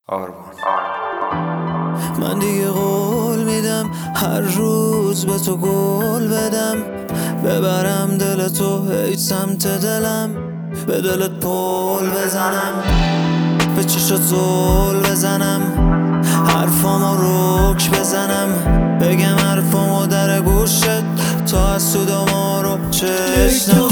آرمان. من دیگه قول میدم هر روز به تو گل بدم، ببرم دل تو هی سمت دلم، به دلت پل بزنم، به چشت زل بزنم، حرفامو رک بزنم، بگم حرفامو در گوشت تا از تو دما رو چشم